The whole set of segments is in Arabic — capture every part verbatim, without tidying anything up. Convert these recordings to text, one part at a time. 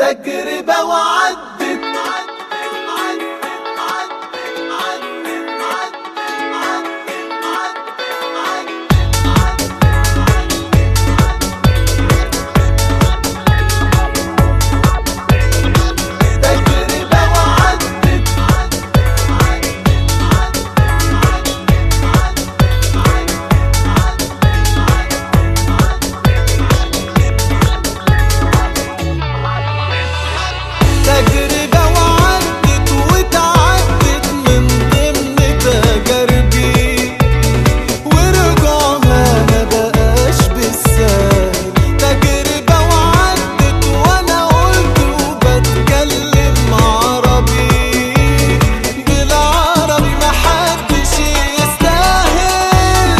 تجربة وعدت. تجربة وعدت وتعدت من ضمن تجاربي، ورجوعها ما بقاش بالسهل. تجربة وعدت وانا قلت وبتكلم عربي، بالعربي محدش يستاهل.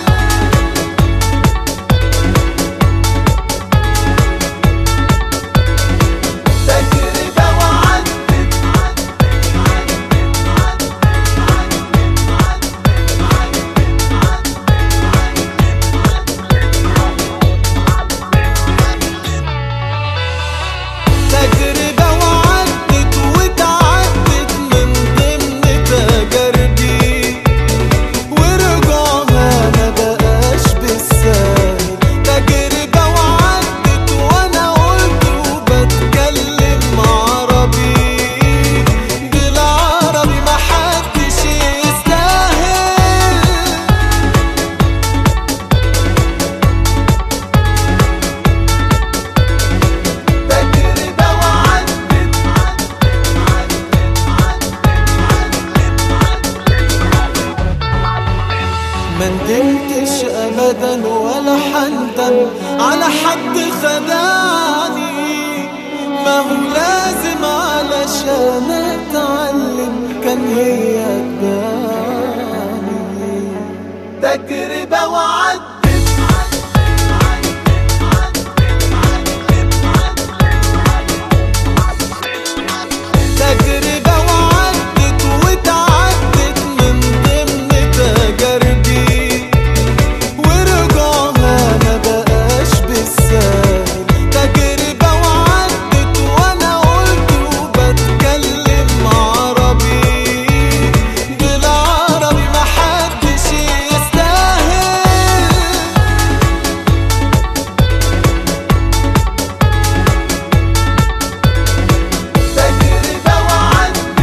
تجربة وعدت وتعدت من ضمن تجاربي، ورجوعها ما بقاش بالسهل. تجربة وعدت وانا قلت وبتكلم عربي، بالعربي محدش يستاهل. ما ندمتش ابدا ولا حندم على حد خدعني، ما هو لازم علشان اتعلم كان هي تباني. تجربة وعدت. تجربة وعدت وتعدت من ضمن تجاربي، ورجوعها ما بقاش بالسهل. تجربة وعدت وانا قلت وبتكلم عربي، بالعربي محدش يستاهل. تجربة وعدت.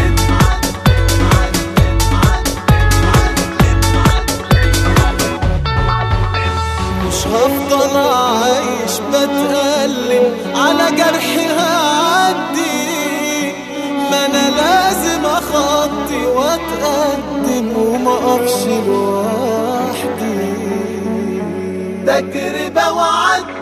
مش هفضل عايش بتألم على جرحي هعدي، ما انا لازم اخطي واتقدم وما اقفش لوحدي. تجربة وعدت.